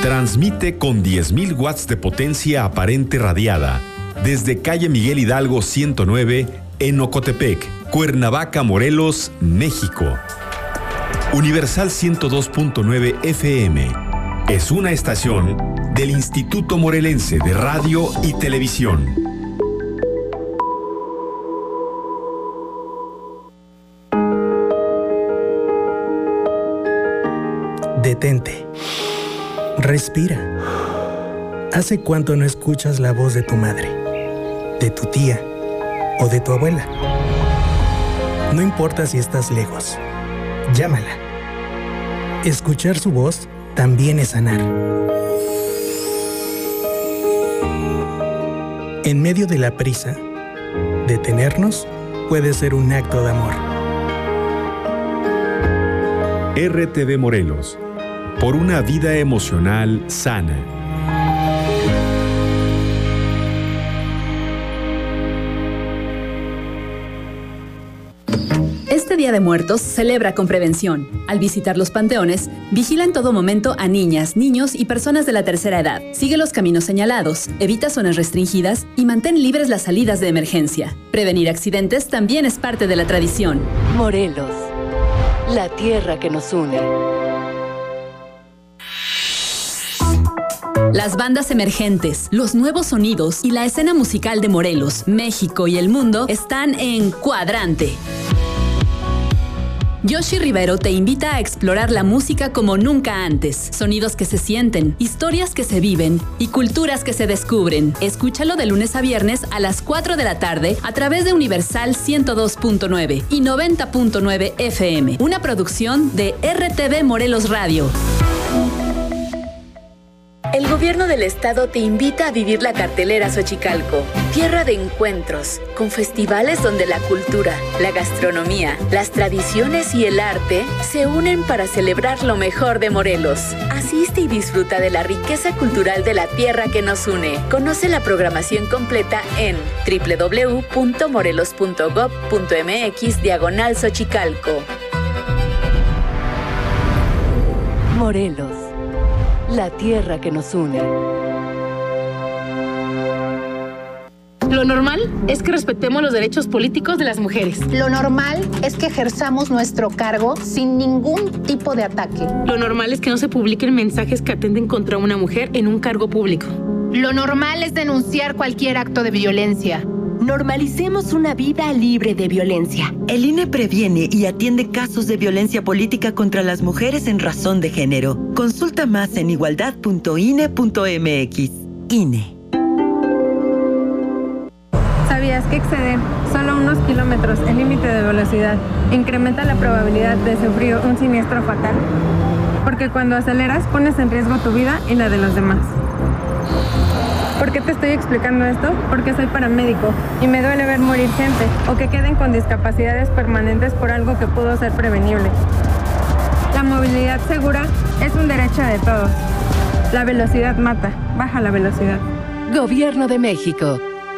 Transmite con 10.000 watts de potencia aparente radiada desde calle Miguel Hidalgo 109 en Ocotepec, Cuernavaca, Morelos, México. Universal 102.9 FM es una estación del Instituto Morelense de Radio y Televisión. Detente. Respira. ¿Hace cuánto no escuchas la voz de tu madre, de tu tía o de tu abuela? No importa si estás lejos, llámala. Escuchar su voz también es sanar. En medio de la prisa, detenernos puede ser un acto de amor. RTV Morelos, por una vida emocional sana. Este Día de Muertos celebra con prevención. Al visitar los panteones, vigila en todo momento a niñas, niños y personas de la tercera edad. Sigue los caminos señalados, evita zonas restringidas y mantén libres las salidas de emergencia. Prevenir accidentes también es parte de la tradición. Morelos, la tierra que nos une. Las bandas emergentes, los nuevos sonidos y la escena musical de Morelos, México y el mundo están en Cuadrante. Yoshi Rivero te invita a explorar la música como nunca antes. Sonidos que se sienten, historias que se viven y culturas que se descubren. Escúchalo de lunes a viernes a las 4 de la tarde a través de Universal 102.9 y 90.9 FM. Una producción de RTV Morelos Radio. El gobierno del estado te invita a vivir la cartelera Xochicalco, tierra de encuentros, con festivales donde la cultura, la gastronomía, las tradiciones y el arte se unen para celebrar lo mejor de Morelos. Asiste y disfruta de la riqueza cultural de la tierra que nos une. Conoce la programación completa en www.morelos.gov.mx/Xochicalco. Morelos, la tierra que nos une. Lo normal es que respetemos los derechos políticos de las mujeres. Lo normal es que ejerzamos nuestro cargo sin ningún tipo de ataque. Lo normal es que no se publiquen mensajes que atenten contra una mujer en un cargo público. Lo normal es denunciar cualquier acto de violencia. Normalicemos una vida libre de violencia. El INE previene y atiende casos de violencia política contra las mujeres en razón de género. Consulta más en igualdad.ine.mx. INE. ¿Sabías que exceder solo unos kilómetros el límite de velocidad incrementa la probabilidad de sufrir un siniestro fatal? Porque cuando aceleras pones en riesgo tu vida y la de los demás. ¿Por qué te estoy explicando esto? Porque soy paramédico y me duele ver morir gente o que queden con discapacidades permanentes por algo que pudo ser prevenible. La movilidad segura es un derecho de todos. La velocidad mata. Baja la velocidad. Gobierno de México.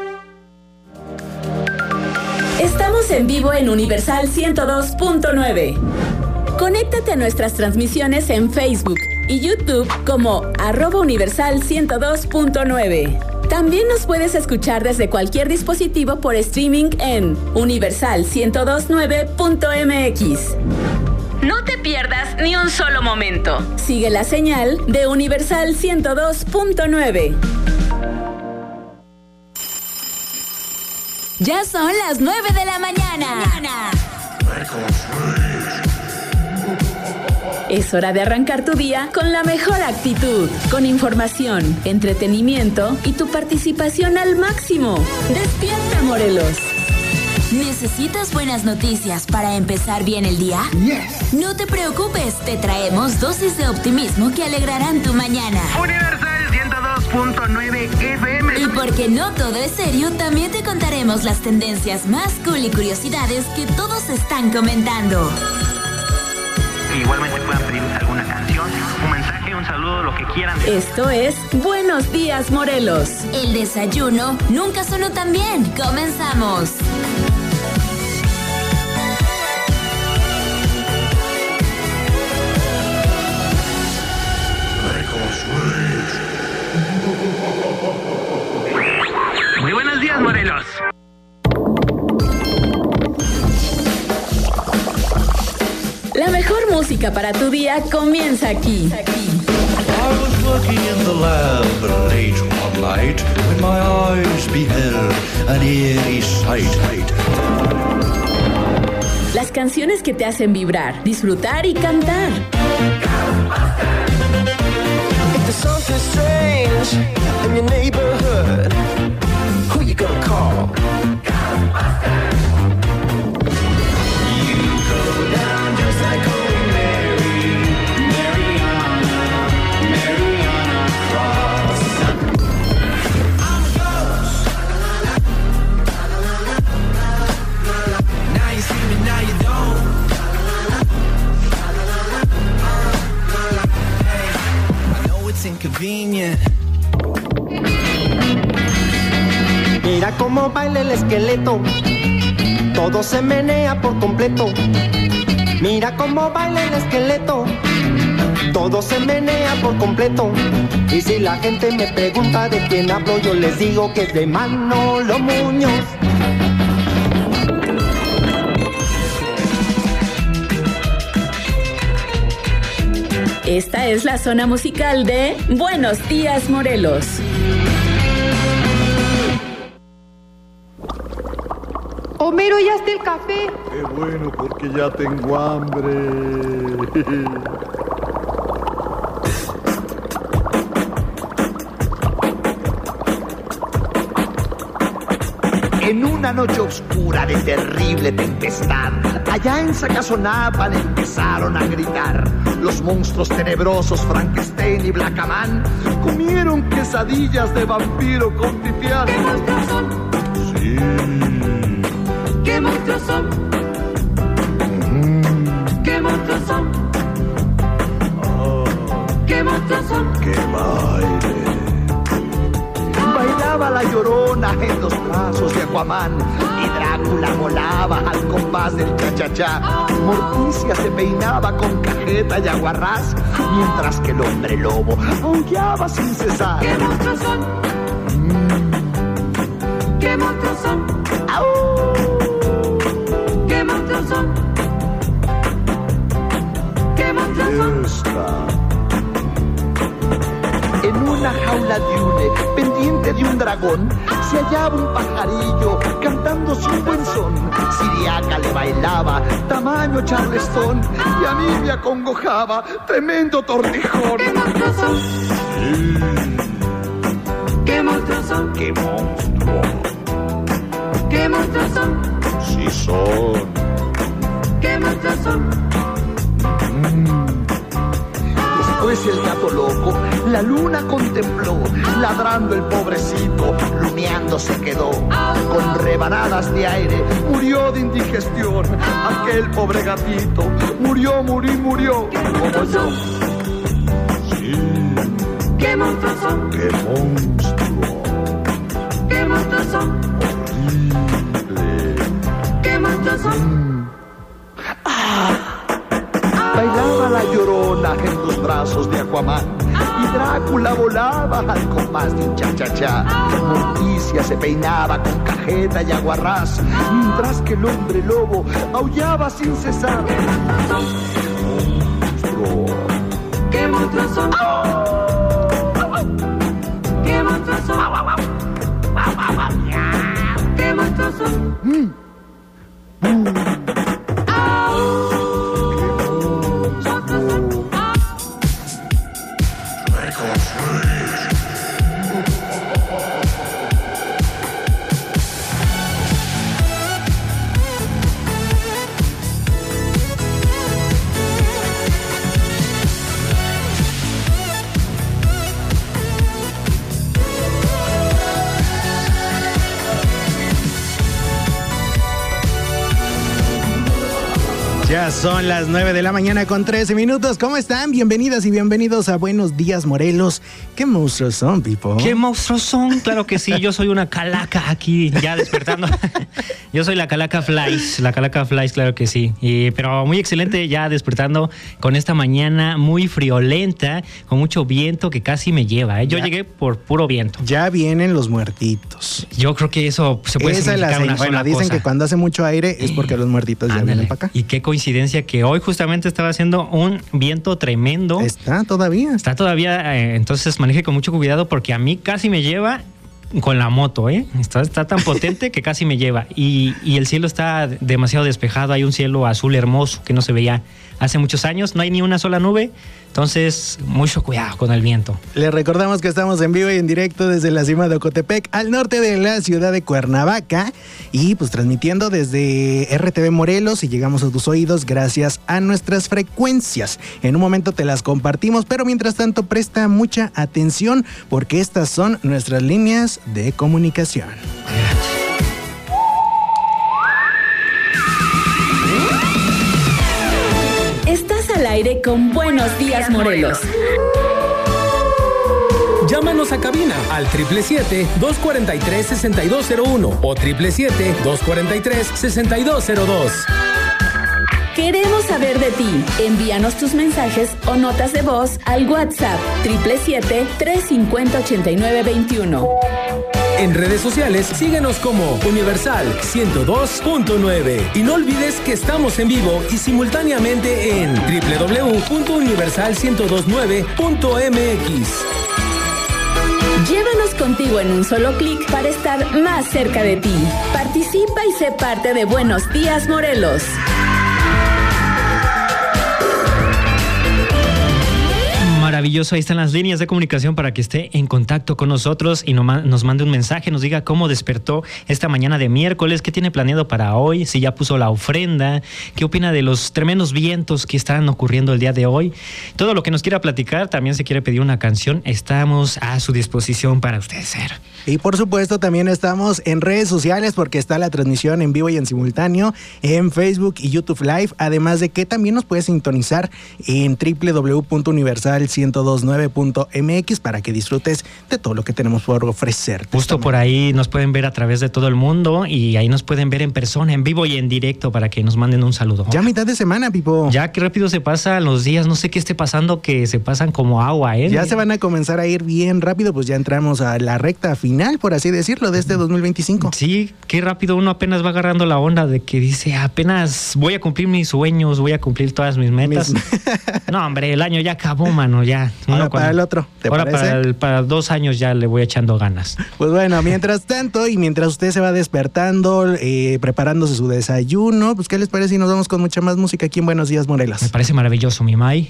Estamos en vivo en Universal 102.9. Conéctate a nuestras transmisiones en Facebook y YouTube como @Universal 102.9. También nos puedes escuchar desde cualquier dispositivo por streaming en universal1029.mx. No te pierdas ni un solo momento. Sigue la señal de Universal 102.9. Ya son las 9 de la mañana. Es hora de arrancar tu día con la mejor actitud, con información, entretenimiento y tu participación al máximo. ¡Despierta, Morelos! ¿Necesitas buenas noticias para empezar bien el día? Yes. No te preocupes, te traemos dosis de optimismo que alegrarán tu mañana. Universal 102.9 FM. Y porque no todo es serio, también te contaremos las tendencias más cool y curiosidades que todos están comentando. Igualmente puedan pedir alguna canción, un mensaje, un saludo, lo que quieran. Esto es Buenos Días, Morelos. El desayuno nunca sonó tan bien. Comenzamos. Muy buenos días, Morelos. La mejor música para tu día comienza aquí. I was working in the lab late one night when my eyes beheld an eerie sight. Las canciones que te hacen vibrar, disfrutar y cantar. If there's something strange in your neighborhood, who you gonna call? You go down just like Holy Mary, Mariana Cross. I'm a ghost. Now you see me, now you don't. Hey, I know it's inconvenient. Mira cómo baila el esqueleto, todo se menea por completo. Mira cómo baila el esqueleto, todo se menea por completo. Y si la gente me pregunta de quién hablo, yo les digo que es de Manolo Muñoz. Esta es la zona musical de Buenos Días, Morelos. Homero, ¿ya está el café? Qué bueno, porque ya tengo hambre. En una noche oscura de terrible tempestad, allá en Sacazonapan empezaron a gritar. Los monstruos tenebrosos Frankenstein y Blackaman comieron quesadillas de vampiro con pipián. ¿Qué monstruos son? Sí. ¿Qué monstruos son? ¿Qué monstruos son? ¿Qué monstruos son? ¡Qué baile! Bailaba la Llorona en los brazos de Aquaman y Drácula volaba al compás del cha-cha-cha. Morticia se peinaba con cajeta y aguarrás, mientras que el hombre lobo aullaba sin cesar. ¿Qué monstruos son? ¿Qué monstruos son? ¿Qué monstruos son? ¿Qué monstruos son? En una jaula de hule, pendiente de un dragón, se hallaba un pajarillo cantándose un buen son. Siriaca le bailaba, tamaño charlestón, y a mí me acongojaba, tremendo tortijón. ¿Qué monstruos son? Sí. ¿Qué monstruos son? ¡Qué monstruo! ¿Qué monstruos son? Sí son. ¿Qué monstruos son? Después el gato loco la luna contempló, ladrando el pobrecito, luneando se quedó. Con rebanadas de aire murió de indigestión. Aquel pobre gatito murió, murió, como yo. Sí. ¿Qué monstruos son? ¡Qué monstruo! ¿Qué monstruos son? Horrible. ¿Qué monstruos son? Bailaba la Llorona en los brazos de Aquaman y Drácula volaba al compás de un cha-cha-cha. Morticia se peinaba con cajeta y aguarrás, mientras que el hombre lobo aullaba sin cesar. Monstruo. ¿Qué monstruos son? ¿Qué monstruos son? ¿Qué monstruos son? Ya Ya son las 9 de la mañana con 13 minutos. ¿Cómo están? Bienvenidas y bienvenidos a Buenos Días, Morelos. ¿Qué monstruos son, Pipo? ¿Qué monstruos son? Claro que sí, yo soy una calaca aquí, ya despertando. Yo soy la calaca Flies, claro que sí. Pero muy excelente ya despertando con esta mañana muy friolenta, con mucho viento que casi me lleva, ¿eh? Yo llegué por puro viento. Ya vienen los muertitos. Yo creo que eso se puede significar una sola cosa. Dicen que cuando hace mucho aire es porque los muertitos ya vienen para acá. Y qué coincidencia que hoy justamente estaba haciendo un viento tremendo. Está todavía, entonces maneje con mucho cuidado porque a mí casi me lleva con la moto, ¿eh? Está tan potente que casi me lleva. Y el cielo está demasiado despejado, hay un cielo azul hermoso que no se veía hace muchos años, no hay ni una sola nube. Entonces, mucho cuidado con el viento. Les recordamos que estamos en vivo y en directo desde la cima de Ocotepec, al norte de la ciudad de Cuernavaca, y pues transmitiendo desde RTV Morelos, y llegamos a tus oídos gracias a nuestras frecuencias. En un momento te las compartimos, pero mientras tanto presta mucha atención porque estas son nuestras líneas de comunicación. Estás al aire con Buenos Días, Morelos. Llámanos a cabina al 777-243-6201 o 777-243-6202. Queremos saber de ti. Envíanos tus mensajes o notas de voz al WhatsApp 777-350-8921. En redes sociales, síguenos como Universal 102.9. Y no olvides que estamos en vivo y simultáneamente en www.universal1029.mx. Llévanos contigo en un solo clic para estar más cerca de ti. Participa y sé parte de Buenos Días, Morelos. Maravilloso, ahí están las líneas de comunicación para que esté en contacto con nosotros y nos mande un mensaje, nos diga cómo despertó esta mañana de miércoles, qué tiene planeado para hoy, si ya puso la ofrenda, qué opina de los tremendos vientos que están ocurriendo el día de hoy. Todo lo que nos quiera platicar, también se quiere pedir una canción, estamos a su disposición para ustedes ser. Y por supuesto también estamos en redes sociales porque está la transmisión en vivo y en simultáneo en Facebook y YouTube Live, además de que también nos puedes sintonizar en www.universal1029.mx para que disfrutes de todo lo que tenemos por ofrecer. Justo por ahí nos pueden ver a través de todo el mundo y ahí nos pueden ver en persona, en vivo y en directo para que nos manden un saludo. Ya mitad de semana, Pipo. Ya qué rápido se pasan los días, no sé qué esté pasando, que se pasan como agua, ¿eh? Ya se van a comenzar a ir bien rápido, pues ya entramos a la recta final, por así decirlo, de este 2025. Sí, qué rápido uno apenas va agarrando la onda de que dice, apenas voy a cumplir mis sueños, voy a cumplir todas mis metas. No, hombre, el año ya acabó, mano, ya. Ahora para el otro, ¿te parece? Para 2 años ya le voy echando ganas. Pues bueno, mientras tanto y mientras usted se va despertando, preparándose su desayuno, pues ¿qué les parece si nos vamos con mucha más música aquí en Buenos Días, Morelos? Me parece maravilloso, mi Mai.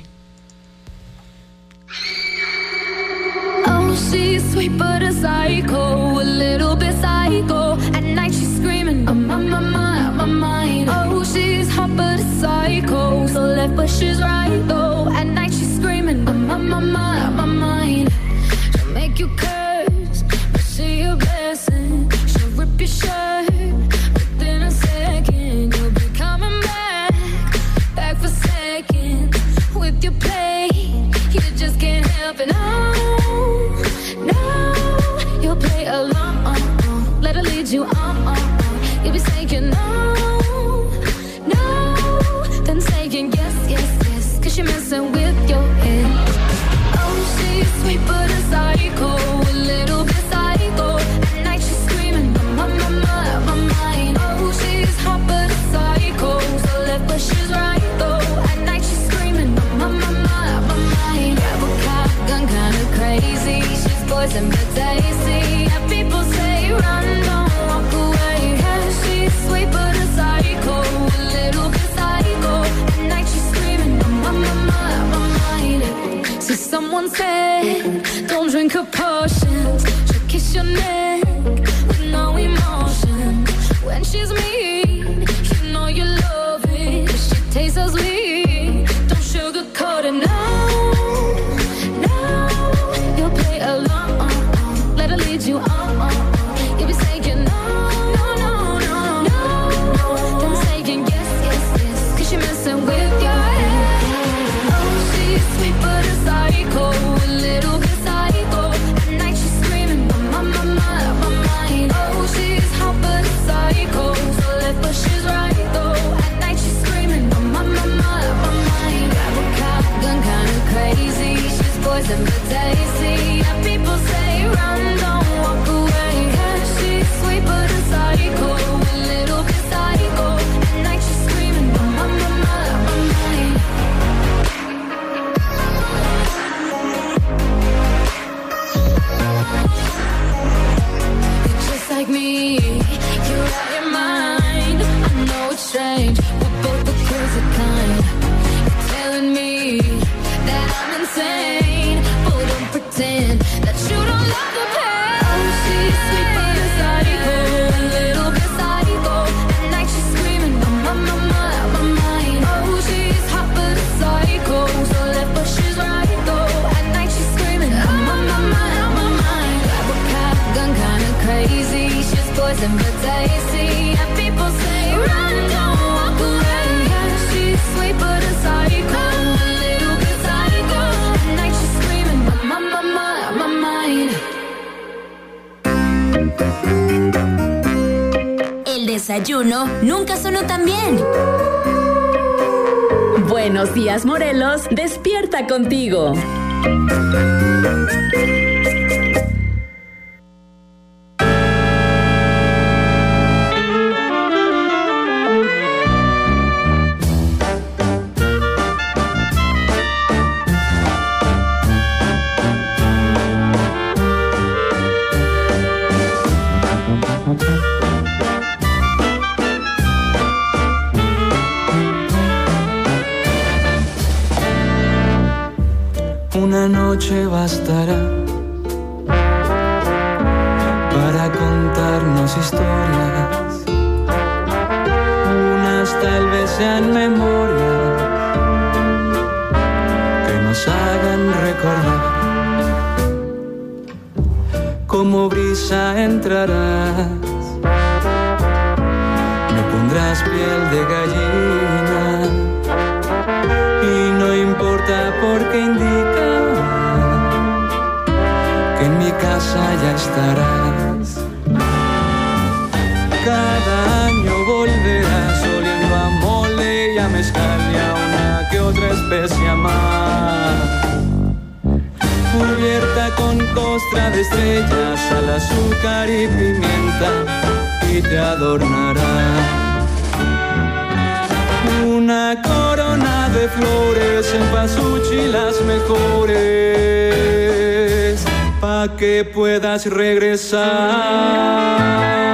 Oh, she's sweet but a psycho, a little bit psycho. At night she's screaming, I'm on my mind. Oh, she's hot but a psycho, so left but she's right though. At night she's screaming, I'm on my mind. She'll make you curse, but see a blessing. She'll rip your shirt within a second. You'll be coming back for seconds with your play. You just can't help it. No, you'll play along. Let her lead you on. You'll be saying no, then saying yes, 'cause you're messing with your head. Oh, she's sweet but a psycho, a little bit psycho. At night she's screaming, I'm on my mind. Oh, she's hot but a psycho, so left but she's right though. At night she's screaming, I'm on my mind. Grab a cop, gun kinda crazy. She's poison but tasty. Yeah, people say run, don't walk away. Yeah, she's sweet but a psycho, a little bit psycho. At night she's screaming, I'm on my mind. So someone said, don't drink her potions. She'll kiss your neck with no emotion. When she's mean, you know you love it. She tastes so sweet, don't sugarcoat it, no. You'll play along, let her lead you on. You'll be saying no, then saying yes, 'cause you're messing with Stacy. And people say run, don't walk away. Yeah, she's sweet but a psycho, a little bit psycho. At night she's screaming, my mind. You're just like me, you're out your mind. I know it's strange, we're both the crazy kind. You're telling me that I'm insane, but don't pretend that you don't love the pain. Oh, she's sweet but a psycho, a little bit psycho. At night she's screaming, my mind. Oh, she's hot but a psycho, so left but she's right though. At night she's screaming, my mind. Grab a cat, gun kinda crazy. She's poison but tasty. And people say run, don't walk away. Yeah, she's sweet but a psycho, a little bit psycho. At night she's screaming, my mind. El desayuno nunca sonó tan bien. Buenos días, Morelos, despierta contigo. Una noche bastará para contarnos historias. Unas tal vez sean memorias que nos hagan recordar. Como brisa entrarás, me pondrás piel de gallina. Y no importa porque indica que en mi casa ya estarás. Cada año volverás oliendo a mole y a mezcal y a una que otra especia más. Cubierta con costra de estrellas, sal, azúcar y pimienta, y te adornará. Una corona de flores, cempasúchil las mejores, pa' que puedas regresar.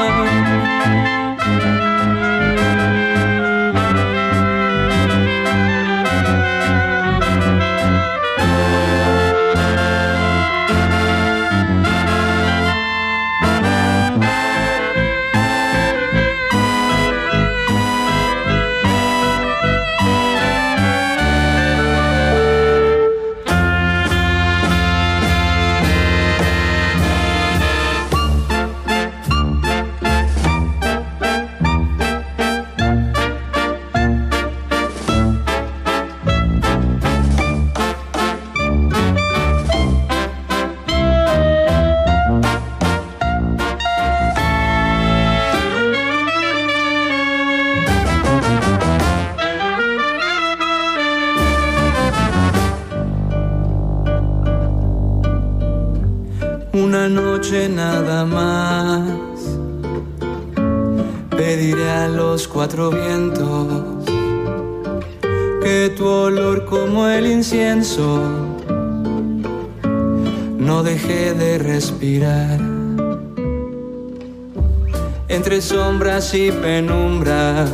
Una noche nada más, pediré a los cuatro vientos que tu olor como el incienso no deje de respirar. Entre sombras y penumbras,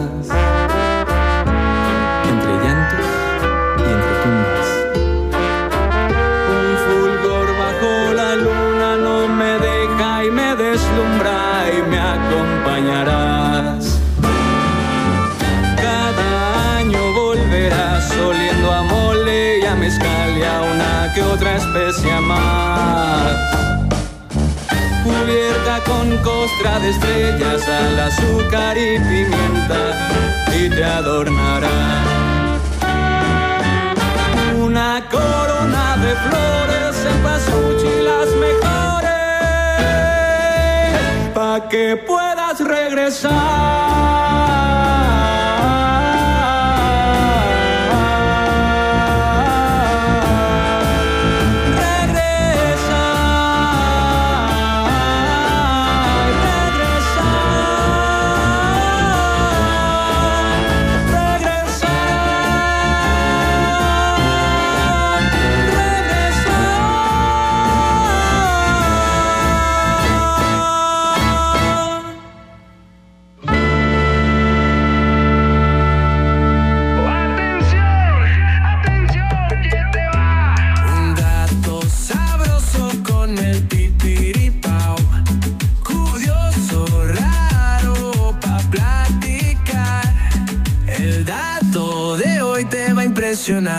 entre llantos y entre tumbas, un fulgor bajo la luna no me deja y me deslumbra y me acompañarás. Cada año volverás oliendo a mole y a mezcal y a una que otra especia más. Cubierta con costra de estrellas, sal, azúcar y pimienta, y te adornará. Una corona de flores, cempasúchil las mejores, pa' que puedas regresar. Regresar.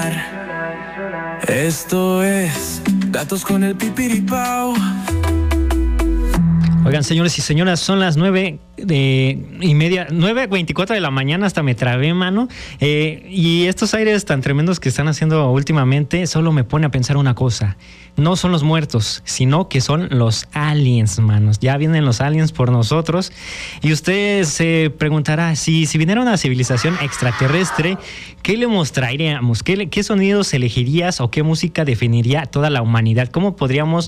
soñar. Esto es Gatos con el Pipiripao. Oigan, señores y señoras, son las 9:24 de la mañana, hasta me trabé, mano. Y estos aires tan tremendos que están haciendo últimamente solo me pone a pensar una cosa. No son los muertos, sino que son los aliens, manos. Ya vienen los aliens por nosotros. Y usted se preguntará, si viniera una civilización extraterrestre, ¿qué le mostraríamos? ¿Qué sonidos elegirías o qué música definiría toda la humanidad? ¿Cómo podríamos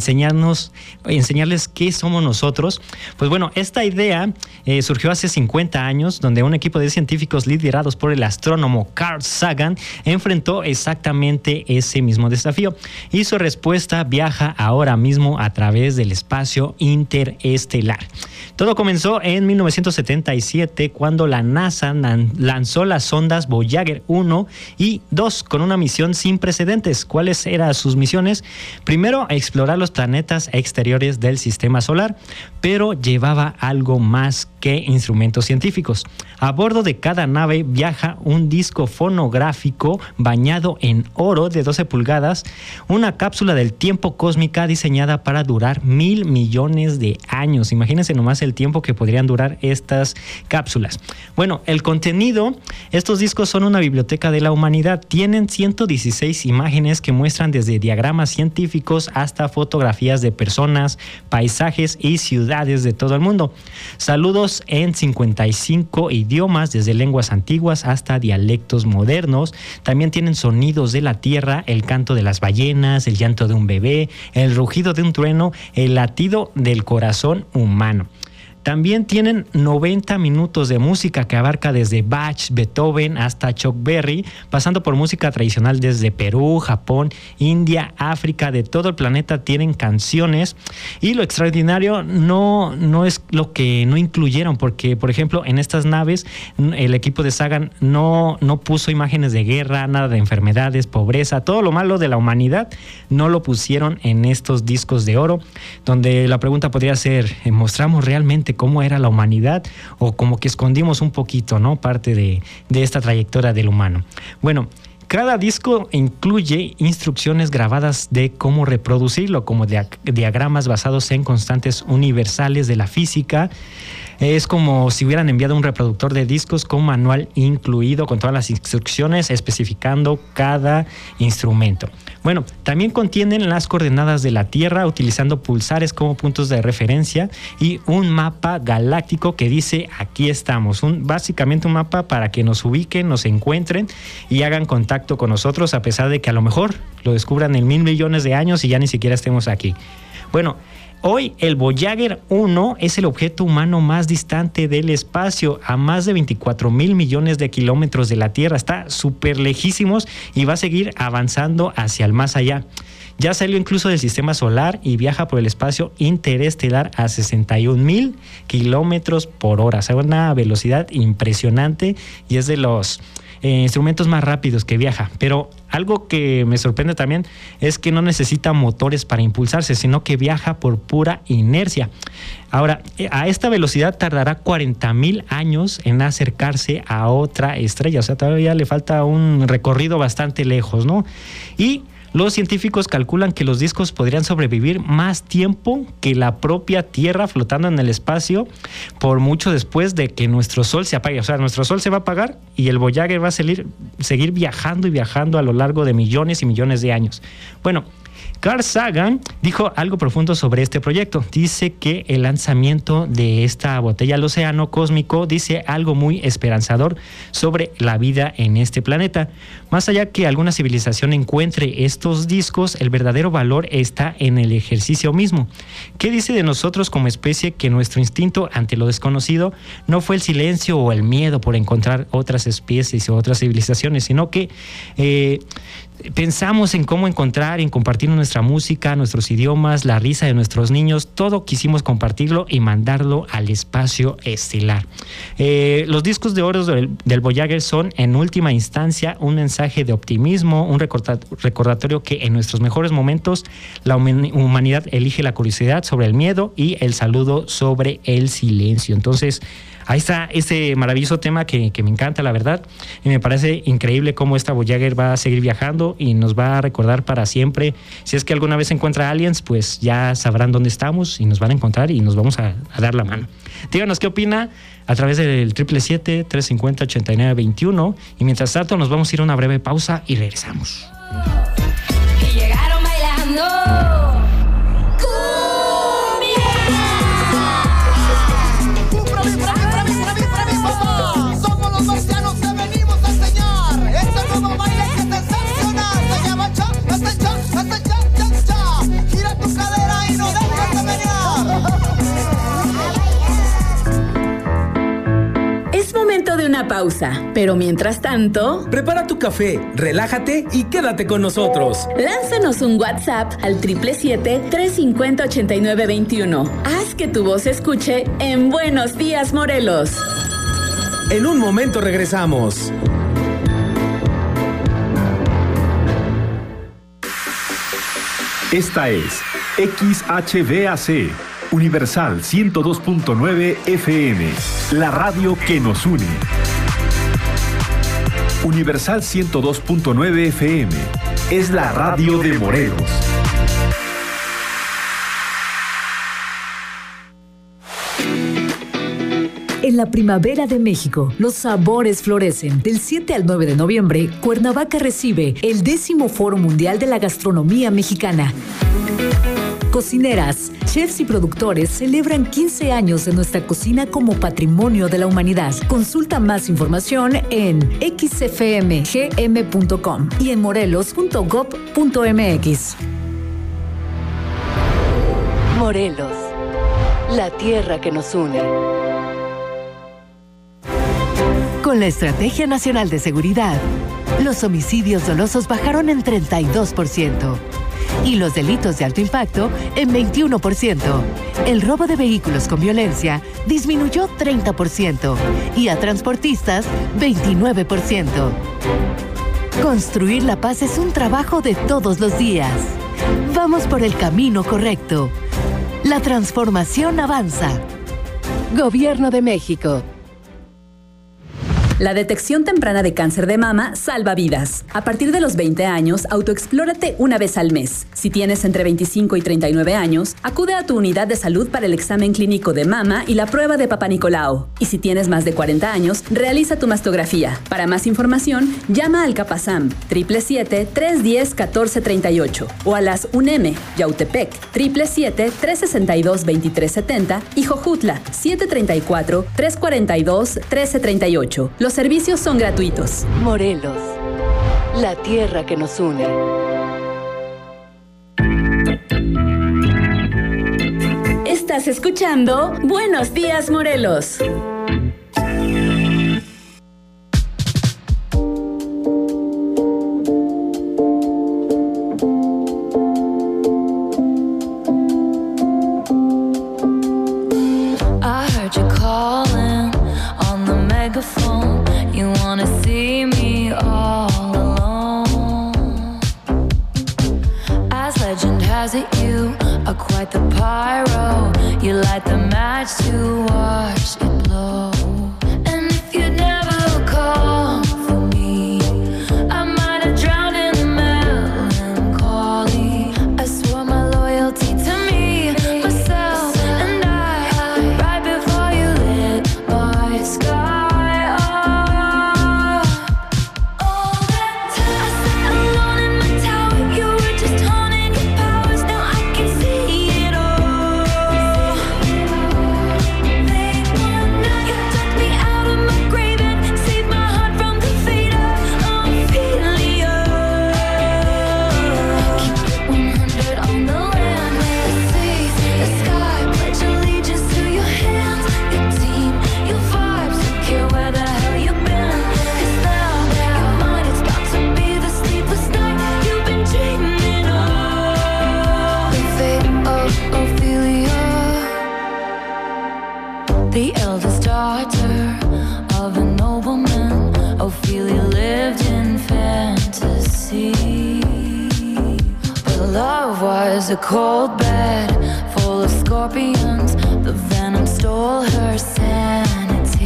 enseñarles qué somos nosotros? Pues bueno, esta idea surgió hace 50 años, donde un equipo de científicos liderados por el astrónomo Carl Sagan enfrentó exactamente ese mismo desafío. Y su respuesta viaja ahora mismo a través del espacio interestelar. Todo comenzó en 1977, cuando la NASA lanzó las sondas Voyager 1 y 2 con una misión sin precedentes. ¿Cuáles eran sus misiones? Primero, explorar los planetas exteriores del sistema solar, pero llevaba algo más que instrumentos científicos. A bordo de cada nave viaja un disco fonográfico bañado en oro de 12 pulgadas, una cápsula del tiempo cósmica diseñada para durar 1,000 millones de años. Imagínense nomás el tiempo que podrían durar estas cápsulas. Bueno, el contenido, estos discos son una biblioteca de la humanidad. Tienen 116 imágenes que muestran desde diagramas científicos hasta fotografías de personas, paisajes y ciudades de todo el mundo. Saludos en 55 idiomas, desde lenguas antiguas hasta dialectos modernos. También tienen sonidos de la tierra, el canto de las ballenas, el llanto de un bebé, el rugido de un trueno, el latido del corazón humano. También tienen 90 minutos de música que abarca desde Bach, Beethoven hasta Chuck Berry, pasando por música tradicional desde Perú, Japón, India, África. De todo el planeta tienen canciones. Y lo extraordinario no es lo que no incluyeron, porque, por ejemplo, en estas naves el equipo de Sagan no puso imágenes de guerra, nada de enfermedades, pobreza, todo lo malo de la humanidad no lo pusieron en estos discos de oro, donde la pregunta podría ser, ¿mostramos realmente cómo era la humanidad o como que escondimos un poquito, ¿no? Parte de esta trayectoria del humano? Bueno, cada disco incluye instrucciones grabadas de cómo reproducirlo, como diagramas basados en constantes universales de la física. Es como si hubieran enviado un reproductor de discos con manual incluido, con todas las instrucciones especificando cada instrumento. Bueno, también contienen las coordenadas de la Tierra utilizando pulsares como puntos de referencia y un mapa galáctico que dice aquí estamos. Básicamente un mapa para que nos ubiquen, nos encuentren y hagan contacto con nosotros, a pesar de que a lo mejor lo descubran en 1,000 millones de años y ya ni siquiera estemos aquí. Bueno, hoy el Voyager 1 es el objeto humano más distante del espacio, a más de 24,000 millones de kilómetros de la Tierra. Está súper lejísimos y va a seguir avanzando hacia el más allá. Ya salió incluso del sistema solar y viaja por el espacio interestelar a 61,000 kilómetros por hora. O sea, una velocidad impresionante y es de los instrumentos más rápidos que viaja. Pero algo que me sorprende también es que no necesita motores para impulsarse, sino que viaja por pura inercia. Ahora, a esta velocidad tardará 40,000 años en acercarse a otra estrella. O sea, todavía le falta un recorrido bastante lejos, ¿no? Y los científicos calculan que los discos podrían sobrevivir más tiempo que la propia Tierra flotando en el espacio, por mucho después de que nuestro Sol se apague. O sea, nuestro Sol se va a apagar y el Voyager va a seguir viajando y viajando a lo largo de millones y millones de años. Bueno, Carl Sagan dijo algo profundo sobre este proyecto. Dice que el lanzamiento de esta botella al océano cósmico dice algo muy esperanzador sobre la vida en este planeta. Más allá que alguna civilización encuentre estos discos, el verdadero valor está en el ejercicio mismo. ¿Qué dice de nosotros como especie? Que nuestro instinto ante lo desconocido no fue el silencio o el miedo por encontrar otras especies o otras civilizaciones, sino que pensamos en cómo encontrar, en compartir nuestra música, nuestros idiomas, la risa de nuestros niños. Todo quisimos compartirlo y mandarlo al espacio estelar. Los discos de oro del Voyager son, en última instancia, un mensaje de optimismo, un recordatorio que en nuestros mejores momentos la humanidad elige la curiosidad sobre el miedo y el saludo sobre el silencio. Entonces, ahí está ese maravilloso tema que me encanta, la verdad, y me parece increíble cómo esta Voyager va a seguir viajando y nos va a recordar para siempre. Si es que alguna vez encuentra aliens, pues ya sabrán dónde estamos y nos van a encontrar y nos vamos a dar la mano. Díganos qué opina a través del 777-350-8921, y mientras tanto nos vamos a ir a una breve pausa y regresamos. Y llegaron bailando. De una pausa, pero mientras tanto, prepara tu café, relájate y quédate con nosotros. Lánzanos un WhatsApp al 777-350-8921. Haz que tu voz se escuche en Buenos Días, Morelos. En un momento regresamos. Esta es XHVAC, Universal 102.9 FM, la radio que nos une. Universal 102.9 FM, es la radio de Morelos. En la primavera de México, los sabores florecen. Del 7 al 9 de noviembre, Cuernavaca recibe el 10º Foro Mundial de la Gastronomía Mexicana. Cocineras, chefs y productores celebran 15 años de nuestra cocina como patrimonio de la humanidad. Consulta más información en xfmgm.com y en morelos.gov.mx. Morelos, la tierra que nos une. Con la Estrategia Nacional de Seguridad, los homicidios dolosos bajaron en 32%. Y los delitos de alto impacto en 21%. El robo de vehículos con violencia disminuyó 30% y a transportistas 29%. Construir la paz es un trabajo de todos los días. Vamos por el camino correcto. La transformación avanza. Gobierno de México. La detección temprana de cáncer de mama salva vidas. A partir de los 20 años, autoexplórate una vez al mes. Si tienes entre 25 y 39 años, acude a tu unidad de salud para el examen clínico de mama y la prueba de Papa Nicolau. Y si tienes más de 40 años, realiza tu mastografía. Para más información, llama al Capasam 777-310-1438 o a las UNEM, Yautepec 777-362-2370 y Jojutla 734-342-1338. Los servicios son gratuitos. Morelos, la tierra que nos une. Estás escuchando Buenos Días, Morelos. I heard you calling on the megaphone. You wanna see me all alone. As legend has it, you are quite the pyro. You light the match to watch it blow. And if you never call for me, I might have drowned in melancholy. I swore my loyalty to me, myself, and I, right before you lit my sky up. All that time I sat alone in my tower, you were just honing your powers. Now I can see it all. Late one night, you took me out of my grave and saved my heart from the fate of Ophelia. Keep it 100 on the land, the sea, the sky. Pledge allegiance to your hands, your team, your vibes. Don't care where the hell you've been, 'cause now you're mine. It's about to be the sleepless night you've been dreaming of. The fate of Ophelia, the eldest daughter of a nobleman. Ophelia lived in fantasy, but love was a cold bed full of scorpions. The venom stole her sanity.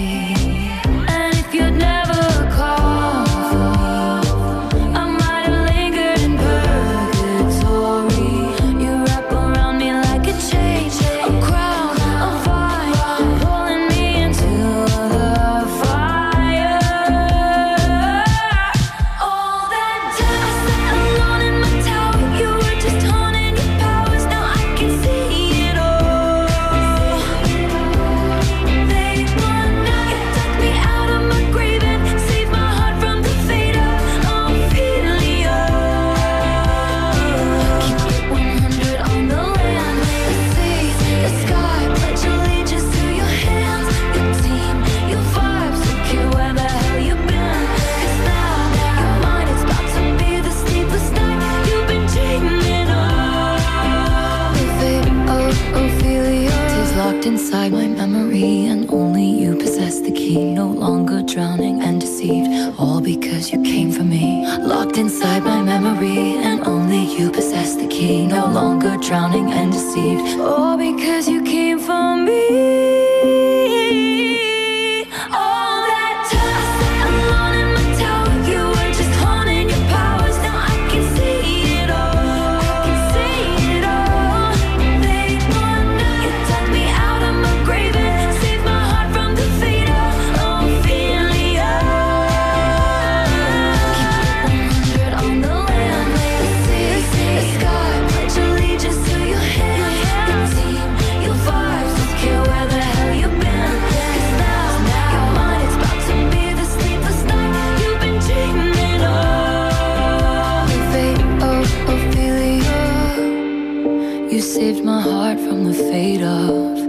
inside my memory, and only you possess the key. No longer drowning and deceived, all because you came for me. Locked inside my memory, and only you possess the key. No longer drowning and deceived, all because you came for me. All that time alone in my tower, you were just honing your powers. Now I can see it all. I can see it all. Late one night, you took me out of my grave and saved my heart from the fate of Ophelia. Keep 100 on the land, lay the sea, the sky, pledge allegiance to your hand. Your team, your vibes, don't care where the hell you've been. 'Cause now you're mine, it's about to be the sleepless night you've been dreaming of. The fate of Ophelia, you saved my heart from the fate of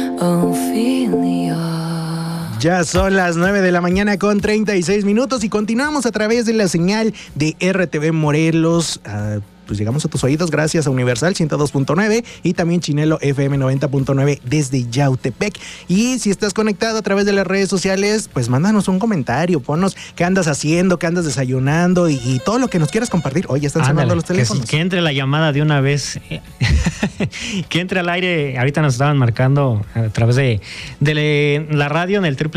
Ophelia. Ya son las 9 de la mañana con 36 minutos y continuamos a través de la señal de RTV Morelos. Pues llegamos a tus oídos gracias a Universal 102.9 y también Chinelo FM 90.9 desde Yautepec. Y si estás conectado a través de las redes sociales, pues mándanos un comentario, ponnos qué andas haciendo, qué andas desayunando y todo lo que nos quieras compartir. Oye, están sonando los teléfonos. Que entre la llamada de una vez, que entre al aire. Ahorita nos estaban marcando a través de la radio en el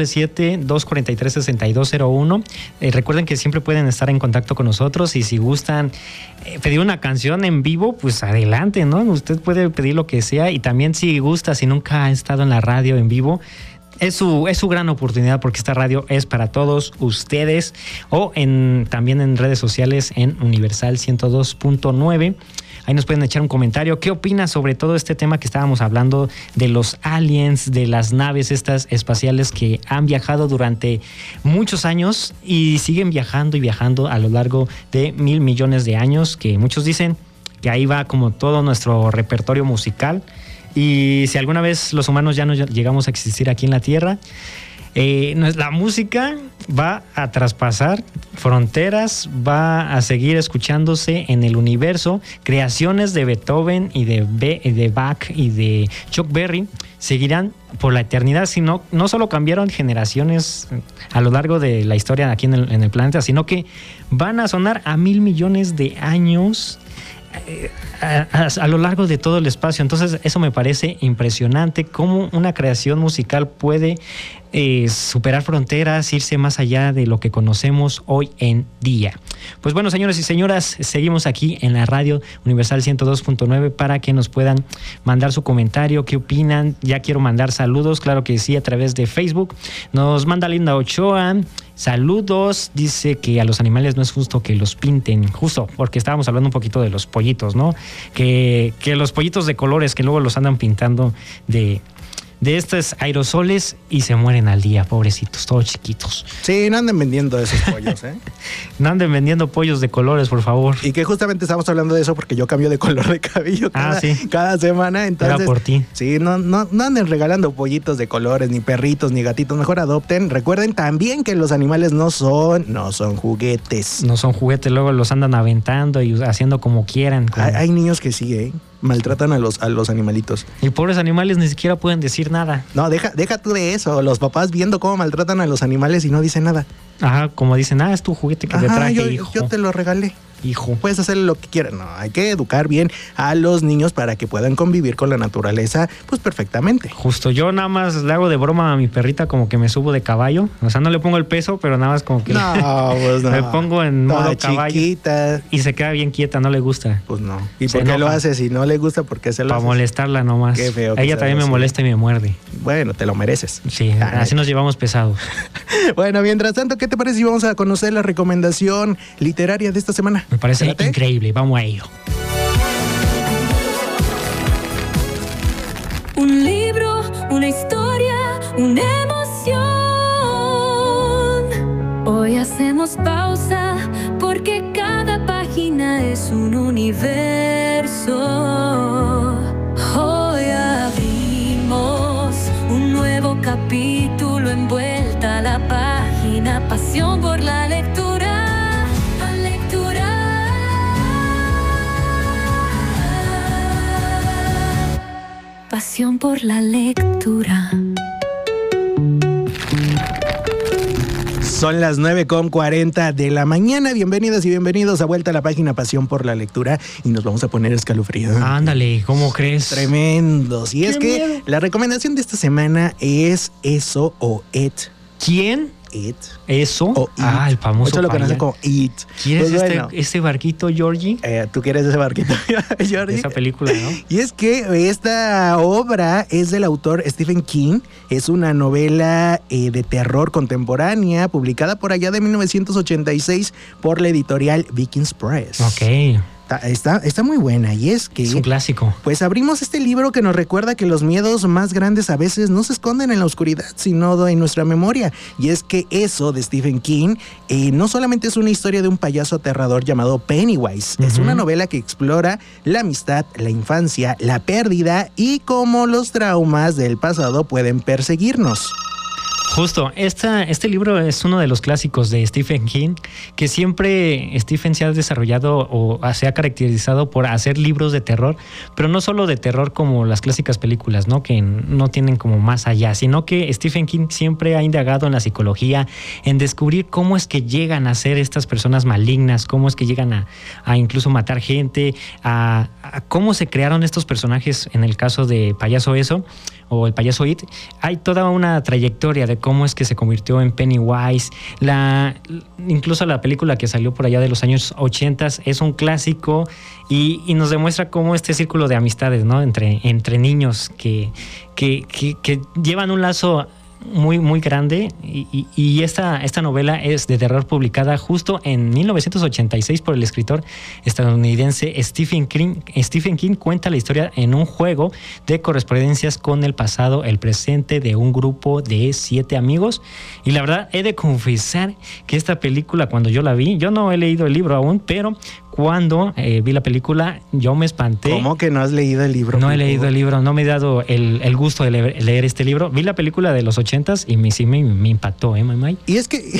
777-243-6201. Recuerden que siempre pueden estar en contacto con nosotros y si gustan pedir una canción en vivo, pues adelante, ¿no? Usted puede pedir lo que sea y también si gusta, si nunca ha estado en la radio en vivo, es su gran oportunidad porque esta radio es para todos ustedes o también en redes sociales en Universal 102.9. Ahí nos pueden echar un comentario. ¿Qué opinas sobre todo este tema que estábamos hablando de los aliens, de las naves estas espaciales que han viajado durante muchos años y siguen viajando y viajando a lo largo de 1,000 millones de años? Que muchos dicen que ahí va como todo nuestro repertorio musical. Y si alguna vez los humanos ya no llegamos a existir aquí en la Tierra, la música va a traspasar fronteras, va a seguir escuchándose en el universo. Creaciones de Beethoven y de Bach y de Chuck Berry seguirán por la eternidad, sino no solo cambiaron generaciones a lo largo de la historia aquí en el planeta, sino que van a sonar a 1,000 millones de años a lo largo de todo el espacio. Entonces eso me parece impresionante, cómo una creación musical puede superar fronteras, irse más allá de lo que conocemos hoy en día. Pues bueno, señores y señoras, seguimos aquí en la radio Universal 102.9 para que nos puedan mandar su comentario, qué opinan. Ya quiero mandar saludos, claro que sí, a través de Facebook. Nos manda Linda Ochoa, saludos, dice que a los animales no es justo que los pinten, justo porque estábamos hablando un poquito de los pollitos, ¿no? Que los pollitos de colores que luego los andan pintando de estos aerosoles y se mueren al día, pobrecitos, todos chiquitos. Sí, no anden vendiendo esos pollos, ¿eh? No anden vendiendo pollos de colores, por favor. Y que justamente estamos hablando de eso porque yo cambio de color de cabello cada semana. Entonces, era por ti. Sí, no anden regalando pollitos de colores, ni perritos, ni gatitos. Mejor adopten. Recuerden también que los animales no son juguetes. No son juguetes, luego los andan aventando y haciendo como quieran. Hay niños que sí, maltratan a los animalitos. Y pobres animales ni siquiera pueden decir nada. No, deja tú de eso. Los papás viendo cómo maltratan a los animales y no dicen nada. Ajá, como dicen, es tu juguete que te traje, hijo. Yo te lo regalé. Hijo. Puedes hacer lo que quieras. No, hay que educar bien a los niños para que puedan convivir con la naturaleza, pues perfectamente. Justo, yo nada más le hago de broma a mi perrita como que me subo de caballo. O sea, no le pongo el peso, pero nada más como que pues me pongo en modo caballo. Chiquita. Y se queda bien quieta, no le gusta. Pues no. ¿Y por qué lo hace? Si no le gusta, ¿por qué se lo hace? Para molestarla nomás. Qué feo. Ella también me molesta y me muerde. Bueno, te lo mereces. Sí, así nos llevamos pesados. Bueno, mientras tanto, ¿qué te parece si vamos a conocer la recomendación literaria de esta semana? Me parece increíble. Vamos a ello. Un libro, una historia, una emoción. Hoy hacemos pausa porque cada página es un universo. Hoy abrimos un nuevo capítulo envuelta a la página, pasión por la lectura. pasión por la lectura. Son las 9:40 de la mañana. Bienvenidas y bienvenidos a Vuelta a la Página, Pasión por la Lectura. Y nos vamos a poner escalofriados. Ándale, ¿cómo crees? Tremendos. Y es que miedo. la recomendación de esta semana es Eso o It. ¿Quién? It. ¿Eso? O It. El famoso Muchos lo conocen como It. ¿Quieres Pues bueno, este barquito, Georgie? ¿Tú quieres ese barquito, Georgie? Esa película, ¿no? Y es que esta obra es del autor Stephen King. Es una novela de terror contemporánea publicada por allá de 1986 por la editorial Vikings Press. Ok. Está muy buena, y es que... Es un clásico. Pues abrimos este libro que nos recuerda que los miedos más grandes a veces no se esconden en la oscuridad, sino en nuestra memoria. Y es que Eso, de Stephen King, no solamente es una historia de un payaso aterrador llamado Pennywise. Es una novela que explora la amistad, la infancia, la pérdida y cómo los traumas del pasado pueden perseguirnos. Justo, este libro es uno de los clásicos de Stephen King, que siempre Stephen se ha desarrollado o se ha caracterizado por hacer libros de terror, pero no solo de terror como las clásicas películas, ¿no? Que no tienen como más allá, sino que Stephen King siempre ha indagado en la psicología, en descubrir cómo es que llegan a ser estas personas malignas, cómo es que llegan a incluso matar gente, a cómo se crearon estos personajes en el caso de Payaso Eso o el Payaso It. Hay toda una trayectoria de cómo es que se convirtió en Pennywise. Incluso la película que salió por allá de los años 80 es un clásico y nos demuestra cómo este círculo de amistades, ¿no? entre niños que llevan un lazo muy, muy grande y esta novela es de terror publicada justo en 1986 por el escritor estadounidense Stephen King. Stephen King cuenta la historia en un juego de correspondencias con el pasado, el presente de un grupo de 7 amigos. Y la verdad, he de confesar que esta película, cuando yo la vi, yo no he leído el libro aún, pero cuando vi la película, yo me espanté. ¿Cómo que no has leído el libro? No he leído el libro, no me he dado el gusto de leer este libro. Vi la película de los 80s y sí me impactó, Mamay. Y es que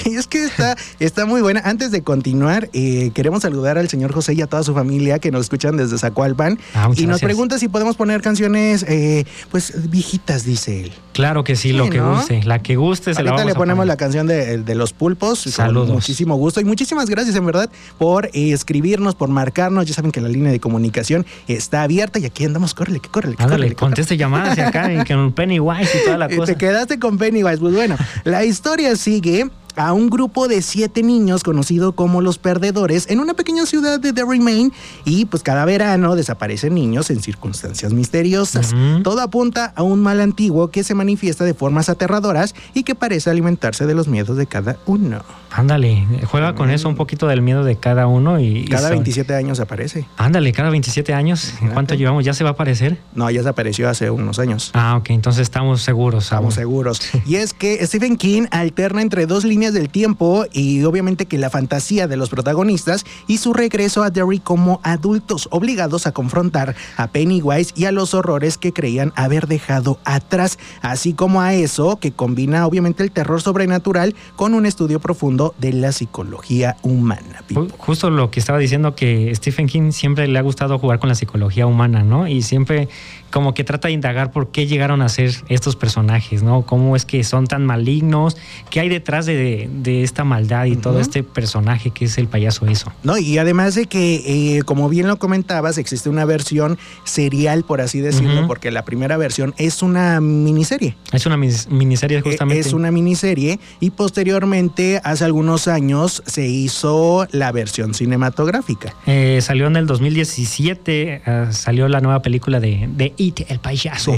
está muy buena. Antes de continuar, queremos saludar al señor José y a toda su familia que nos escuchan desde Zacualpan. Y nos pregunta si podemos poner canciones, pues viejitas, dice él. Claro que sí, lo que guste. La que guste se la vamos a poner. Ahorita le ponemos la canción de Los Pulpos. Saludos. Con muchísimo gusto y muchísimas gracias, en verdad, por escribirnos, por marcarnos. Ya saben que la línea de comunicación está abierta y aquí andamos, córrele. Ándale, conteste llamadas y acá y con Pennywise y toda la cosa. Te quedaste con Pennywise. Pues bueno, la historia sigue a un grupo de 7 niños conocido como los Perdedores en una pequeña ciudad de Derry, Maine, y pues cada verano desaparecen niños en circunstancias misteriosas. Todo apunta a un mal antiguo que se manifiesta de formas aterradoras y que parece alimentarse de los miedos de cada uno. Ándale, juega con eso, un poquito del miedo de cada uno y... Cada 27 años aparece. Ándale, cada 27 años. ¿En cuánto llevamos? ¿Ya se va a aparecer? No, ya se apareció hace unos años. Ok, entonces estamos seguros. Estamos seguros. Y es que Stephen King alterna entre dos líneas del tiempo y obviamente que la fantasía de los protagonistas y su regreso a Derry como adultos obligados a confrontar a Pennywise y a los horrores que creían haber dejado atrás, así como a eso que combina obviamente el terror sobrenatural con un estudio profundo de la psicología humana. Justo lo que estaba diciendo, que Stephen King siempre le ha gustado jugar con la psicología humana, ¿no? Y siempre como que trata de indagar por qué llegaron a ser estos personajes, ¿no? Cómo es que son tan malignos, qué hay detrás de esta maldad y todo este personaje que es el Payaso Eso. No, y además de que, como bien lo comentabas, existe una versión serial, por así decirlo, porque la primera versión es una miniserie. Es una miniserie, justamente. Es una miniserie y posteriormente, hace algunos años, se hizo la versión cinematográfica. Salió en el 2017, salió la nueva película de It, el payaso.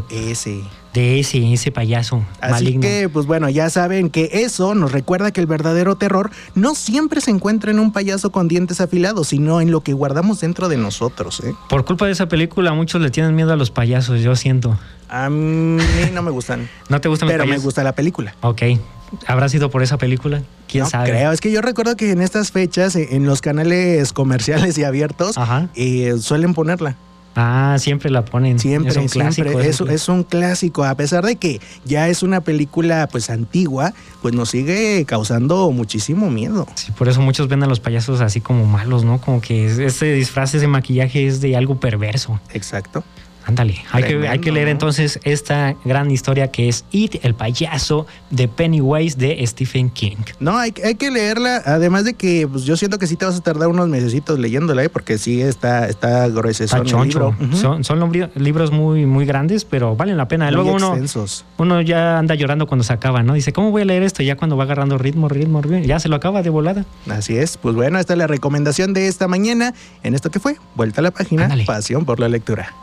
De ese payaso maligno. Así que, pues bueno, ya saben que eso nos recuerda que el verdadero terror no siempre se encuentra en un payaso con dientes afilados, sino en lo que guardamos dentro de nosotros, ¿eh? Por culpa de esa película, muchos le tienen miedo a los payasos, yo siento. A mí no me gustan. ¿No te gustan los payasos? Pero me gusta la película. Ok. ¿Habrá sido por esa película? ¿Quién sabe? Creo, es que yo recuerdo que en estas fechas, en los canales comerciales y abiertos, suelen ponerla. Ah, siempre la ponen. Siempre, es un clásico. Es un clásico. A pesar de que ya es una película pues antigua, pues nos sigue causando muchísimo miedo. Sí, por eso muchos ven a los payasos así como malos, ¿no? Como que ese disfraz, ese maquillaje es de algo perverso. Exacto. Ándale, hay que leer entonces esta gran historia que es It, el payaso de Pennywise de Stephen King. No, hay que leerla, además de que pues, yo siento que sí te vas a tardar unos mesecitos leyéndola, porque sí está grueso el libro. Son libros muy, muy grandes, pero valen la pena. Luego uno ya anda llorando cuando se acaba, ¿no? Dice, ¿cómo voy a leer esto? Y ya cuando va agarrando ritmo, ya se lo acaba de volada. Así es, pues bueno, esta es la recomendación de esta mañana. En esto que fue, vuelta a la página, Ándale. Pasión por la lectura.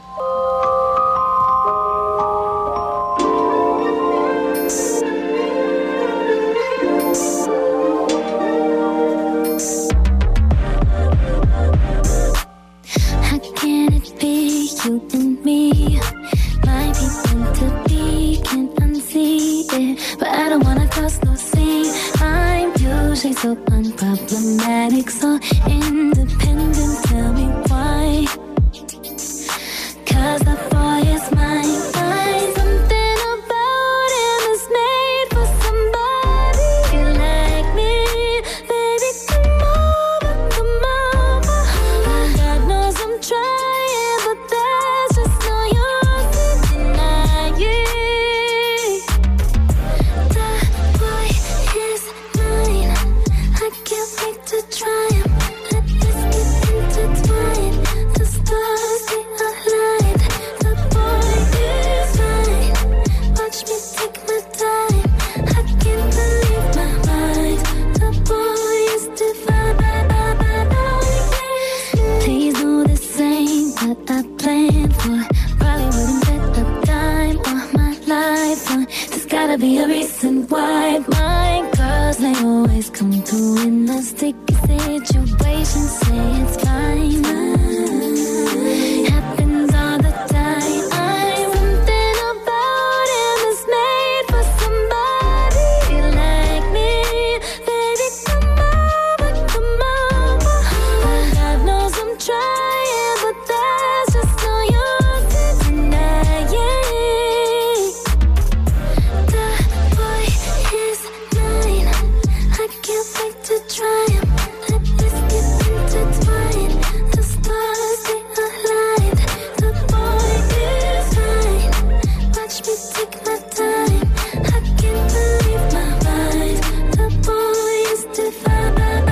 You and me might be meant to be, can't unsee it, but I don't wanna cross no sea. I'm usually so unproblematic, so independent, tell me why. Cause the boy is mine. Something about him is made for somebody like me. Baby, come over. God knows I'm trying, but there's just no use in denying. That boy is mine. I can't wait to try him. Let this get intertwined. The stars, they align. The boy is mine. Watch me take my time. I can't believe my mind. The boy is divine. Please know this ain't what I planned for. Probably wouldn't bet a dime on my life. There's gotta be a reason why my girls, they always come through in a sticky situation. Say it's fine. Happens all the time. Something about him is made for somebody like me. Baby, come over. God knows I'm trying, but there's just no use in denying. That boy is mine. I can't wait to try him. Let this get intertwined. The stars, they align. The boy is mine. Watch me take my time. I can't believe my mind. The boy is divine.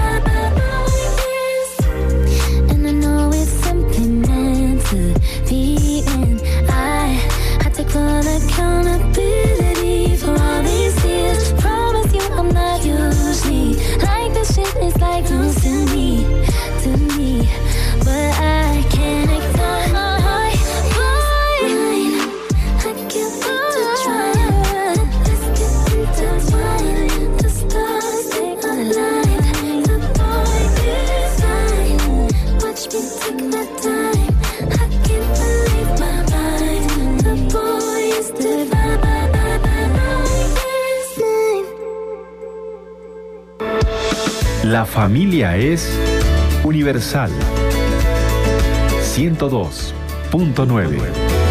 And I know it's something meant to be, and I take full accountability for all these years. Promise you I'm not usually like this shit is like news to me, but I can't ignore my heart. I can't wait to try. Let's get intertwined. The stars, they align. The boy is mine. Watch me take my time. I can't believe my mind. The boy is divine. La familia es universal. 102.9.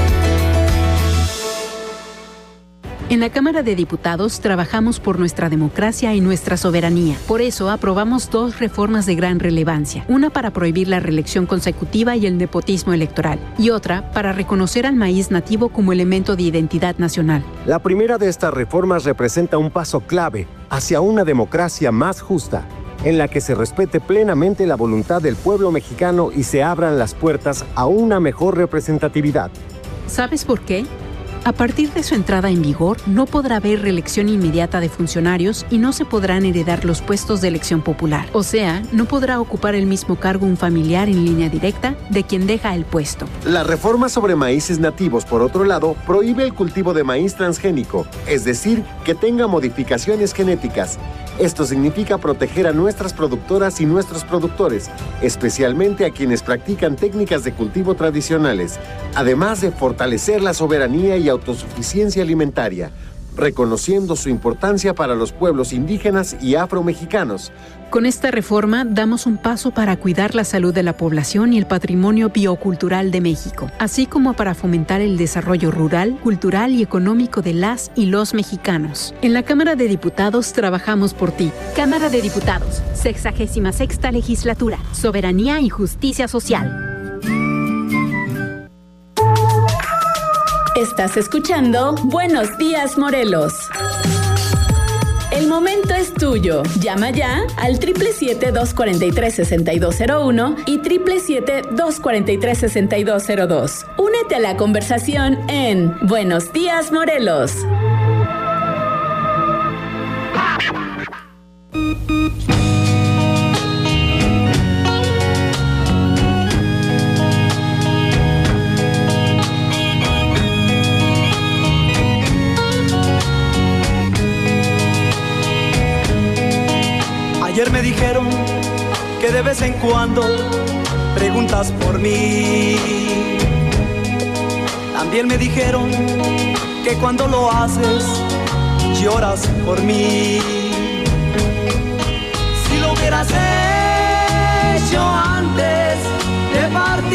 En la Cámara de Diputados trabajamos por nuestra democracia y nuestra soberanía. Por eso aprobamos 2 reformas de gran relevancia. Una para prohibir la reelección consecutiva y el nepotismo electoral. Y otra para reconocer al maíz nativo como elemento de identidad nacional. La primera de estas reformas representa un paso clave hacia una democracia más justa, en la que se respete plenamente la voluntad del pueblo mexicano y se abran las puertas a una mejor representatividad. ¿Sabes por qué? A partir de su entrada en vigor, no podrá haber reelección inmediata de funcionarios y no se podrán heredar los puestos de elección popular. O sea, no podrá ocupar el mismo cargo un familiar en línea directa de quien deja el puesto. La reforma sobre maíces nativos, por otro lado, prohíbe el cultivo de maíz transgénico, es decir, que tenga modificaciones genéticas. Esto significa proteger a nuestras productoras y nuestros productores, especialmente a quienes practican técnicas de cultivo tradicionales, además de fortalecer la soberanía y autosuficiencia alimentaria, reconociendo su importancia para los pueblos indígenas y afromexicanos. Con esta reforma damos un paso para cuidar la salud de la población y el patrimonio biocultural de México, así como para fomentar el desarrollo rural, cultural y económico de las y los mexicanos. En la Cámara de Diputados trabajamos por ti. Cámara de Diputados, 66ª Legislatura, Soberanía y Justicia Social. Estás escuchando Buenos Días, Morelos. El momento es tuyo. Llama ya al 777-243-6201 y 777-243-6202. Únete a la conversación en Buenos Días, Morelos. Ayer me dijeron que de vez en cuando preguntas por mí. También me dijeron que cuando lo haces lloras por mí. Si lo hubieras hecho antes de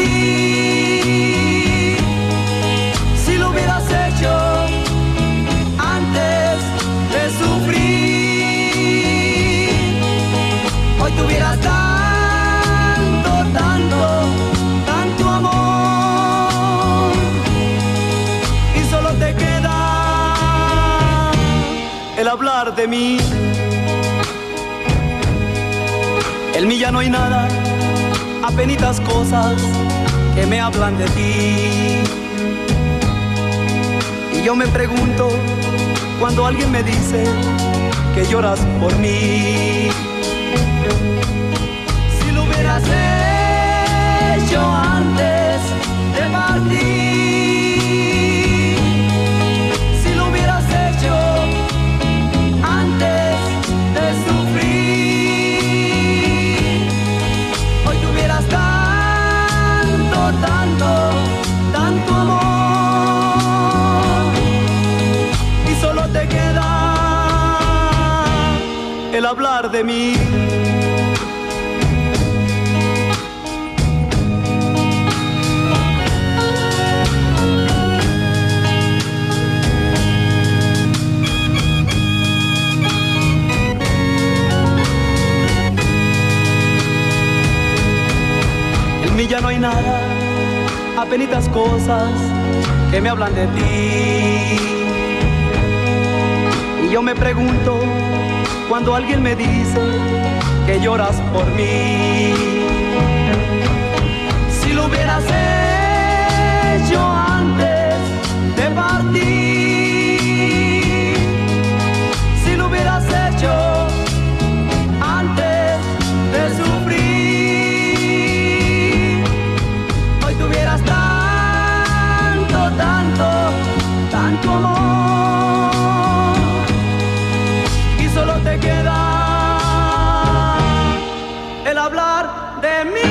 partir, si lo hubieras hecho antes de sufrir, hoy tuvieras tanto amor y solo te queda el hablar de mí. En mí ya no hay nada, apenitas cosas que me hablan de ti. Y yo me pregunto cuando alguien me dice que lloras por mí. Si lo hubieras hecho antes de partir, si lo hubieras hecho antes de sufrir, hoy tuvieras tanto amor y solo te queda el hablar de mí. En mí ya no hay nada, apenitas cosas que me hablan de ti. Y yo me pregunto cuando alguien me dice que lloras por mí. Si lo hubieras hecho antes de partir, si lo hubieras hecho antes de sufrir, hoy tuvieras tanto amor y solo te queda el hablar de mí.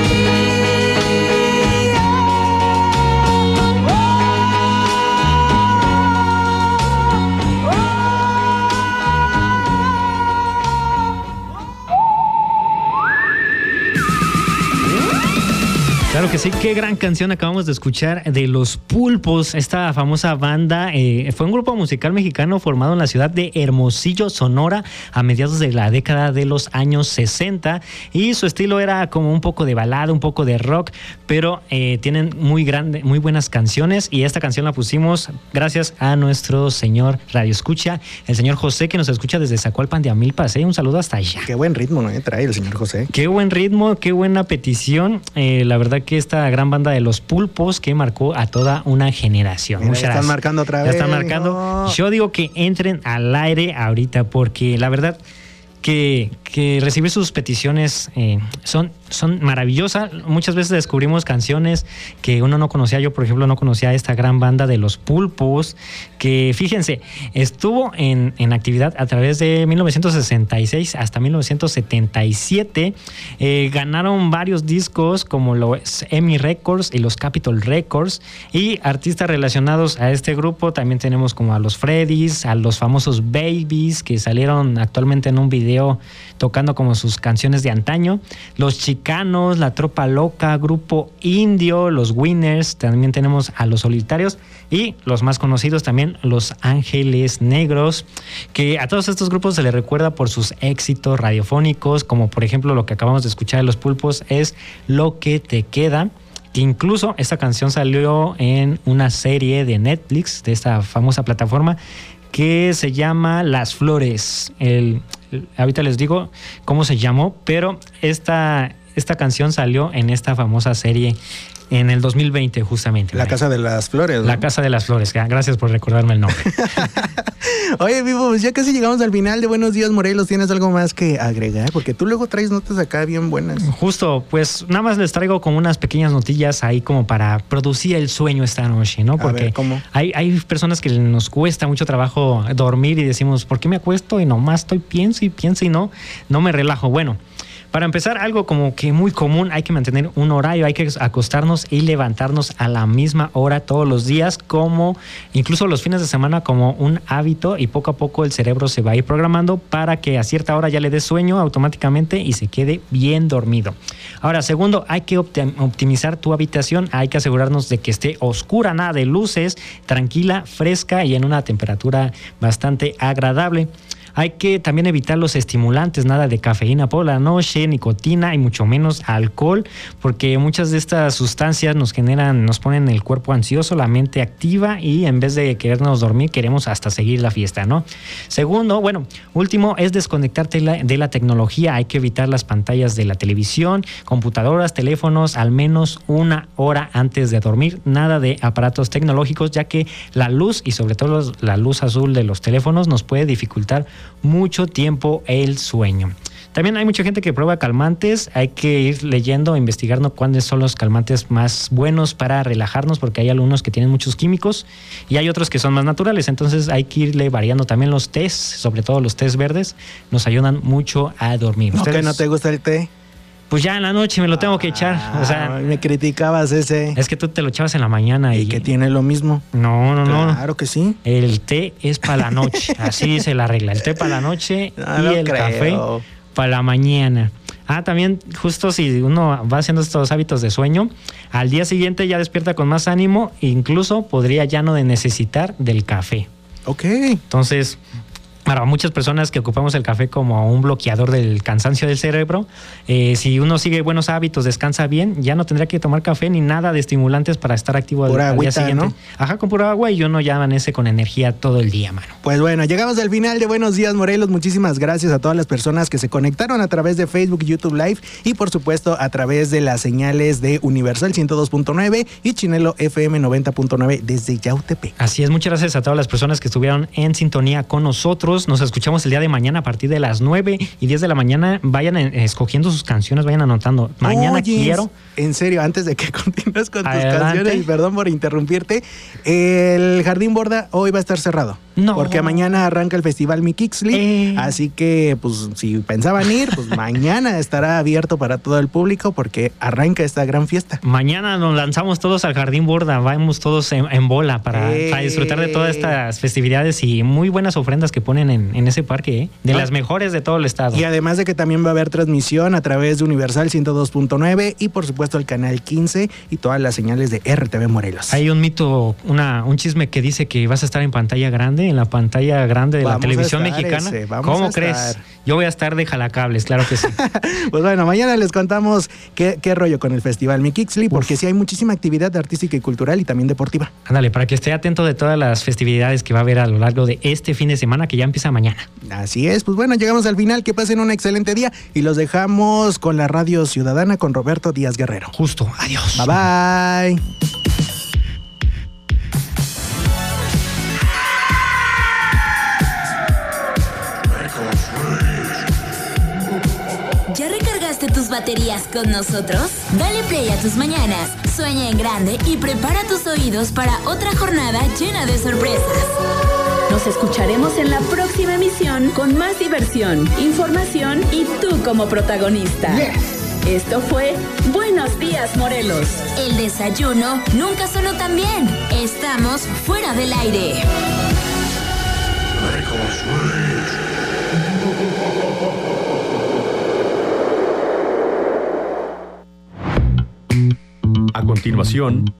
Claro que sí, qué gran canción acabamos de escuchar de Los Pulpos, esta famosa banda. Fue un grupo musical mexicano formado en la ciudad de Hermosillo, Sonora, a mediados de la década de los años 60, y su estilo era como un poco de balada, un poco de rock, pero tienen muy buenas canciones, y esta canción la pusimos gracias a nuestro señor Radio Escucha, el señor José, que nos escucha desde Zacualpan de Amilpas. Un saludo hasta allá. Qué buen ritmo, ¿no? Trae el señor José. Qué buen ritmo, qué buena petición. La verdad que esta gran banda de Los Pulpos que marcó a toda una generación. Mira, muchas gracias. Marcando otra vez. Ya están marcando. No. Yo digo que entren al aire ahorita, porque la verdad que recibir sus peticiones son maravillosas. Muchas veces descubrimos canciones que uno no conocía. Yo, por ejemplo, no conocía a esta gran banda de Los Pulpos, que, fíjense, estuvo en actividad a través de 1966 hasta 1977. Ganaron varios discos, como los EMI Records y los Capitol Records, y artistas relacionados a este grupo también tenemos como a los Freddys, a los famosos Babies, que salieron actualmente en un video tocando como sus canciones de antaño, los Chicanos, la Tropa Loca, Grupo Indio, los Winners, también tenemos a los Solitarios, y los más conocidos también, los Ángeles Negros, que a todos estos grupos se les recuerda por sus éxitos radiofónicos, como por ejemplo lo que acabamos de escuchar de Los Pulpos es Lo que te queda, que incluso esta canción salió en una serie de Netflix, de esta famosa plataforma, que se llama Las Flores. Ahorita les digo cómo se llamó, pero esta canción salió en esta famosa serie en el 2020, justamente. La Casa de las Flores, ¿no? La Casa de las Flores. Gracias por recordarme el nombre. Oye, Vivo, pues ya casi llegamos al final de Buenos Días, Morelos. ¿Tienes algo más que agregar? Porque tú luego traes notas acá bien buenas. Justo, pues nada más les traigo como unas pequeñas notillas ahí como para producir el sueño esta noche, ¿no? Porque a ver, ¿cómo? Hay personas que nos cuesta mucho trabajo dormir y decimos, ¿por qué me acuesto? Y nomás pienso y no me relajo. Bueno, para empezar, algo como que muy común, hay que mantener un horario, hay que acostarnos y levantarnos a la misma hora todos los días, como incluso los fines de semana, como un hábito, y poco a poco el cerebro se va a ir programando para que a cierta hora ya le dé sueño automáticamente y se quede bien dormido. Ahora, segundo, hay que optimizar tu habitación, hay que asegurarnos de que esté oscura, nada de luces, tranquila, fresca y en una temperatura bastante agradable. Hay que también evitar los estimulantes, nada de cafeína por la noche, nicotina y mucho menos alcohol, porque muchas de estas sustancias nos ponen el cuerpo ansioso, la mente activa y en vez de querernos dormir queremos hasta seguir la fiesta, ¿no? Segundo, último es desconectarte de la tecnología. Hay que evitar las pantallas de la televisión, computadoras, teléfonos, al menos una hora antes de dormir. Nada de aparatos tecnológicos, ya que la luz y sobre todo la luz azul de los teléfonos nos puede dificultar mucho tiempo el sueño. También hay mucha gente que prueba calmantes. Hay que ir leyendo, investigando cuáles son los calmantes más buenos para relajarnos, porque hay algunos que tienen muchos químicos y hay otros que son más naturales. Entonces hay que irle variando también los tés, sobre todo los tés verdes, nos ayudan mucho a dormir. ¿No que no te gusta el té? Pues ya en la noche me lo tengo que echar. O sea, me criticabas ese. Es que tú te lo echabas en la mañana. ¿Y que tiene lo mismo? No. Claro que sí. El té es para la noche. Así dice la regla. El té para la noche y el café para la mañana. También justo si uno va haciendo estos hábitos de sueño, al día siguiente ya despierta con más ánimo, incluso podría ya no de necesitar del café. Ok. Entonces, para muchas personas que ocupamos el café como un bloqueador del cansancio del cerebro, si uno sigue buenos hábitos, descansa bien, ya no tendría que tomar café ni nada de estimulantes para estar activo al día siguiente, ¿no? Ajá, con pura agua, y uno ya amanece con energía todo el día, mano. Pues bueno, llegamos al final de Buenos Días, Morelos. Muchísimas gracias a todas las personas que se conectaron a través de Facebook, YouTube Live y por supuesto a través de las señales de Universal 102.9 y Chinelo FM 90.9 desde Yautepec. Así es, muchas gracias a todas las personas que estuvieron en sintonía con nosotros. Nos escuchamos el día de mañana a partir de las 9 y 10 de la mañana. Vayan escogiendo sus canciones, vayan anotando. Mañana quiero... En serio, antes de que continúes con tus canciones, y perdón por interrumpirte, el Jardín Borda hoy va a estar cerrado. No. Porque mañana arranca el Festival Mixli, así que pues si pensaban ir, pues mañana estará abierto para todo el público porque arranca esta gran fiesta. Mañana nos lanzamos todos al Jardín Borda, vamos todos en bola para disfrutar de todas estas festividades y muy buenas ofrendas que ponen en ese parque, de las mejores de todo el estado. Y además de que también va a haber transmisión a través de Universal 102.9 y por supuesto el canal 15 y todas las señales de RTV Morelos. Hay un mito, un chisme que dice que vas a estar en pantalla grande, en la pantalla grande de la televisión mexicana. ¿Cómo crees? Yo voy a estar de jalacables, claro que sí. Pues bueno, mañana les contamos qué rollo con el Festival Mixli, porque sí hay muchísima actividad artística y cultural y también deportiva. Ándale, para que esté atento de todas las festividades que va a haber a lo largo de este fin de semana que ya empieza mañana. Así es, pues bueno, llegamos al final, que pasen un excelente día y los dejamos con la Radio Ciudadana con Roberto Díaz Guerrero. Justo, adiós. Bye bye. ¿Ya recargaste tus baterías con nosotros? Dale play a tus mañanas, sueña en grande y prepara tus oídos para otra jornada llena de sorpresas. Nos escucharemos en la próxima emisión con más diversión, información y tú como protagonista. Esto fue Buenos Días, Morelos. El desayuno nunca sonó tan bien. Estamos fuera del aire. A continuación,